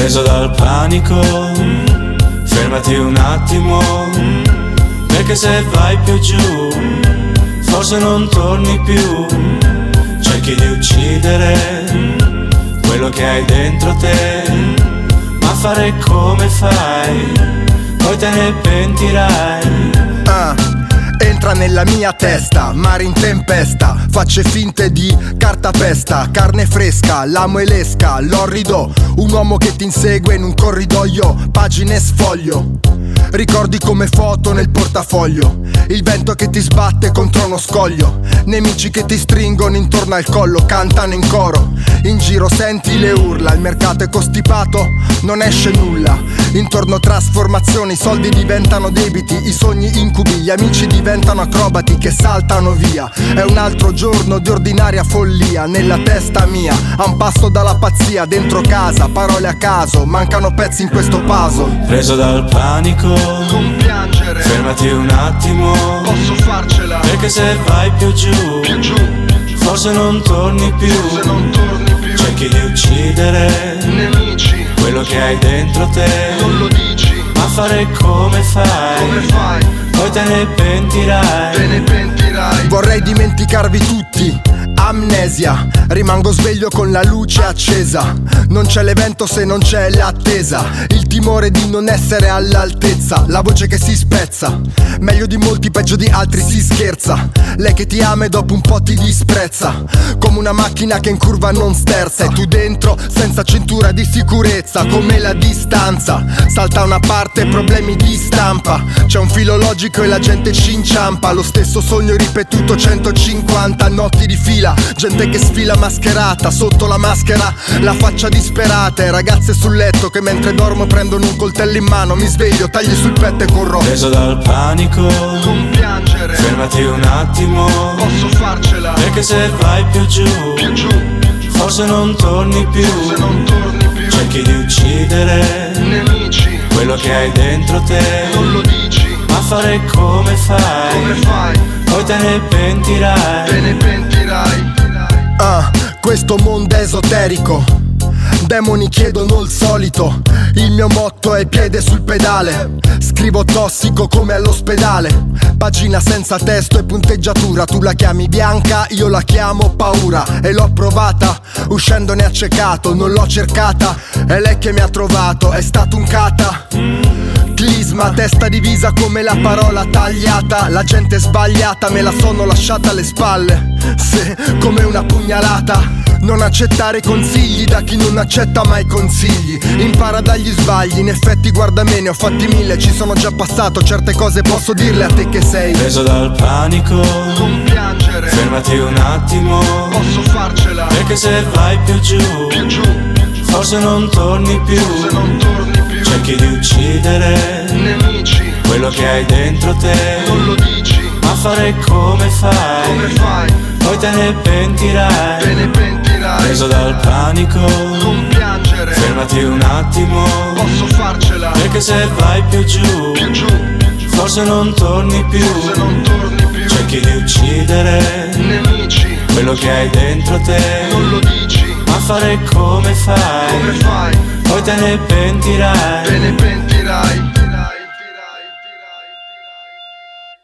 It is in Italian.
Preso dal panico, fermati un attimo, perché se vai più giù, forse non torni più. Cerchi di uccidere quello che hai dentro te, ma fare come fai, poi te ne pentirai. Entra nella mia testa, mare in tempesta, facce finte di cartapesta, carne fresca, l'amo e l'esca, l'orrido, un uomo che ti insegue in un corridoio, pagine sfoglio, ricordi come foto nel portafoglio, il vento che ti sbatte contro uno scoglio, nemici che ti stringono intorno al collo, cantano in coro, in giro senti le urla, il mercato è costipato, non esce nulla, intorno trasformazioni, i soldi diventano debiti, i sogni incubi, gli amici diventano acrobati che saltano via. È un altro giorno di ordinaria follia nella testa mia, a un passo dalla pazzia, dentro casa, parole a caso, mancano pezzi in questo puzzle. Preso dal panico, non piangere, fermati un attimo, posso farcela, perché se vai più giù, forse non torni più. Cerchi di uccidere nemici, quello che hai dentro te, non lo dici, ma fare come fai, poi te ne pentirai. Vorrei dimenticarvi tutti, amnesia, rimango sveglio con la luce accesa, non c'è l'evento se non c'è l'attesa, il timore di non essere all'altezza, la voce che si spezza, meglio di molti, peggio di altri si scherza, lei che ti ama e dopo un po' ti disprezza, come una macchina che in curva non sterza, e tu dentro senza cintura di sicurezza, come la distanza, salta una parte, problemi di stampa, c'è un filo logico e la gente ci inciampa, lo stesso sogno ripetuto 150 notti di fila, gente che sfila mascherata, sotto la maschera la faccia disperata, e ragazze sul letto che mentre dormo prendono un coltello in mano, mi sveglio, tagli sul petto e corro. Preso dal panico, non piangere, fermati un attimo, posso farcela, perché se vai più giù, forse non torni più. Cerchi di uccidere nemici, quello che hai dentro te, non lo dici, ma fare come fai, poi te ne pentirai. Questo mondo è esoterico, demoni chiedono il solito, il mio motto è piede sul pedale, scrivo tossico come all'ospedale, pagina senza testo e punteggiatura, tu la chiami bianca, io la chiamo paura, e l'ho provata, uscendone accecato, non l'ho cercata, è lei che mi ha trovato, è stato un cata. Clisma, testa divisa come la parola tagliata, la gente sbagliata me la sono lasciata alle spalle, se come una pugnalata. Non accettare consigli da chi non accetta mai consigli, impara dagli sbagli, in effetti guarda me, ne ho fatti 1000, ci sono già passato, certe cose posso dirle a te che sei. Preso dal panico, non piangere, fermati un attimo, posso farcela, perché se vai più giù, forse non torni più. Cerchi di uccidere nemici, quello che hai dentro te, non lo dici, ma fare come fai, poi te ne pentirai. Preso dal panico, non piangere, fermati un attimo, posso farcela, perché se vai più giù, forse non torni più. Cerchi di uccidere nemici, quello che hai dentro te, non lo dici, ma fare come fai, poi te ne pentirai.